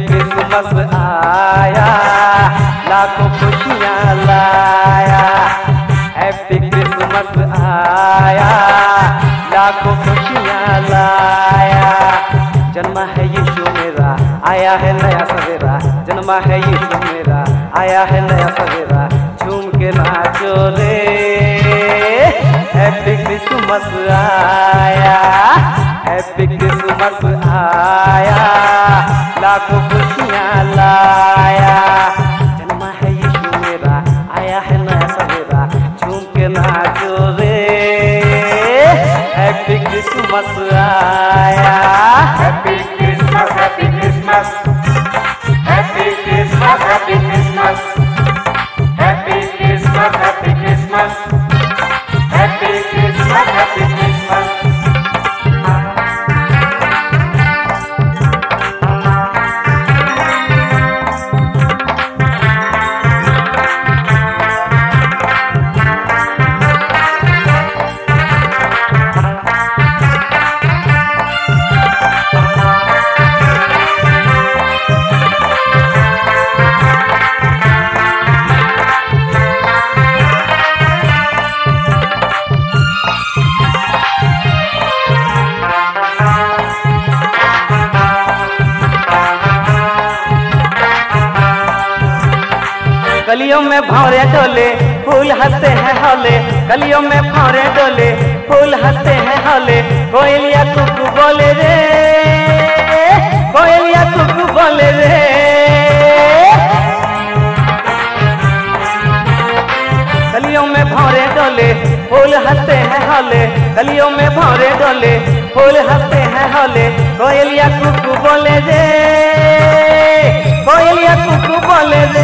Christmas आया, लाखों खुशियाँ लाया। हैप्पी क्रिसमस आया, लाखों खुशियाँ लाया। जन्मा है यीशु मेरा, आया है नया सवेरा। जन्मा है यीशु मेरा, आया है नया सवेरा। झूम के नाचो रे, हैप्पी क्रिसमस आया, हैप्पी क्रिसमस आया, लाखों खुशियाँ लाया। जन्मा है यीशु मेरा, आया है नया सवेरा। झूम के नाचो रे, हैप्पी क्रिसमस आया। Happy Christmas, happy Christmas, happy Christmas, happy Christmas, happy Christmas, happy Christmas, happy Christmas, happy Christmas. गलियों में भौरे डोले, फूल हंसते हैं हौले। गलियों में भौरे डोले, फूल हंसते हैं हौले। कोयलिया कुकू बोले रे, कोयलिया कुकू बोले रे। गलियों में भौरे डोले, फूल हंसते हैं हौले। गलियों में भौरे डोले, फूल हंसते हैं हौले। कोयलिया कुकू बोले रे, कोयलिया कुकू बोले रे।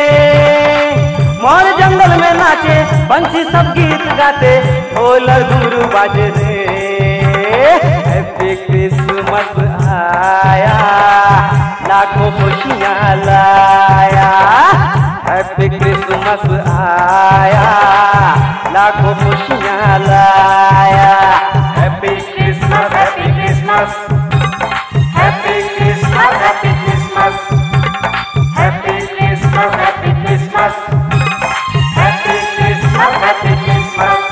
मोर जंगल में नाचे, पंछी सब गीत गाते, ढोल और घुंघरू बाजे रे। हैप्पी क्रिसमस आया, लाखों खुशियाँ लाया। हैप्पी क्रिसमस आया, लाखों खुशियाँ लाया। Happy Christmas, happy Christmas, happy Christmas, happy Christmas, happy Christmas, happy Christmas, happy Christmas, happy Christmas.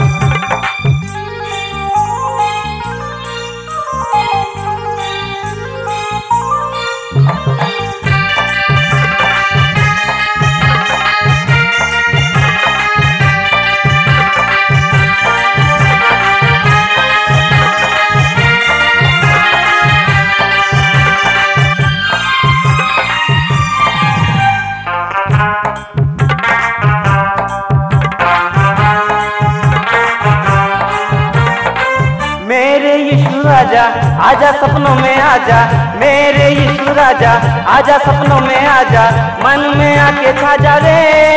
मेरे यीशु राजा, आजा सपनों में आजा। मेरे यीशु राजा, आजा सपनों में आजा। मन में आके छा जा रे,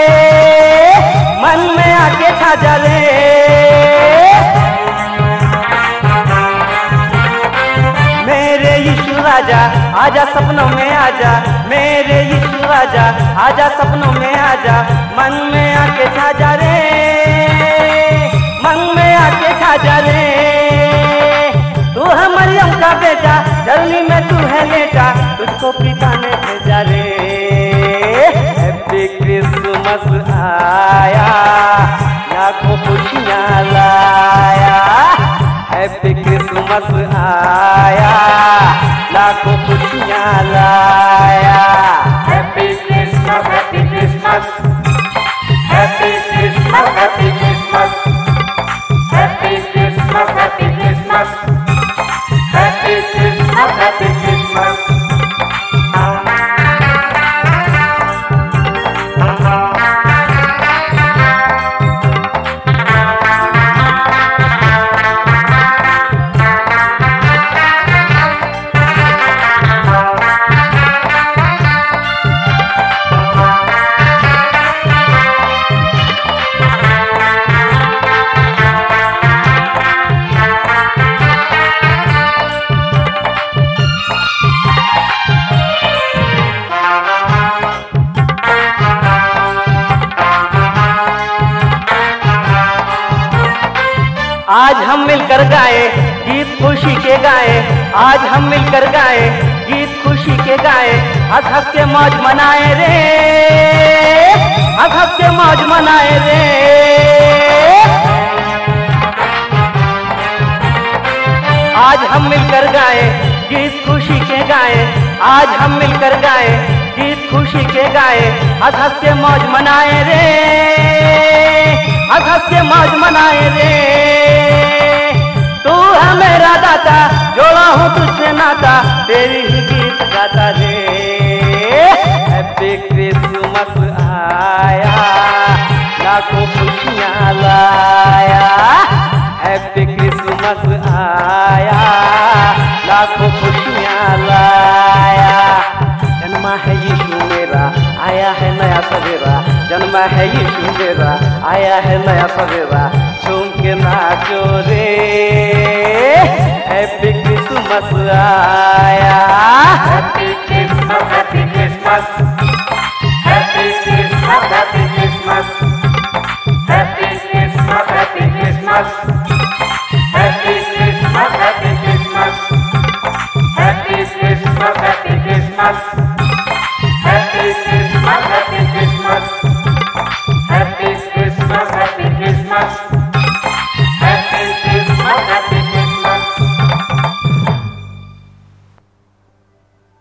मन में आके छा जा रे। मेरे यीशु राजा, आजा सपनों में आजा। मेरे यीशु राजा, आजा सपनों में आजा। मन में आके छा जा रे, मन में आके छा जा रे। तू है मरियम का बेटा, जर्नी में तू है लेटा, तुझको पिता ने भेजा रे। हैप्पी क्रिसमस आया, लाखों खुशियाँ लाया। हैप्पी क्रिसमस आया, लाखों खुशियाँ लाया। Happy Christmas, happy Christmas, happy Christmas, happy Christmas, happy Christmas, happy Christmas, happy Christmas, happy Christmas. आज हम मिलकर गाए, गीत खुशी के गाए। आज हम मिलकर गाए, गीत खुशी के गाए, हंस हंस के मौज मनाए रे, हंस हंस के मौज मनाए रे। आज हम मिलकर गाए, गीत खुशी के गाए, आज हम मिलकर गाए, गीत खुशी के गाए, हंस हंस के मौज मनाए रे, हंस हंस के मौज मनाए रे। तू है मेरा दाता, जोड़ा हूँ तुझसे नाता, तेरी ही गीत गाता रे। हैप्पी क्रिसमस आया, लाखों खुशियाँ लाया, हैप्पी क्रिसमस आया, लाखों खुशियाँ लाया। जन्मा है यीशु मेरा, आया है नया सवेरा, जन्मा है यीशु मेरा, आया है नया सवेरा, झूम के नाचो रे, हैप्पी क्रिसमस आया। Happy Christmas, Happy Christmas, Happy Christmas, Happy Christmas, Happy Christmas, Happy Christmas, Happy Christmas, Happy Christmas, Happy Christmas, Happy Christmas, Happy Christmas, Happy Christmas.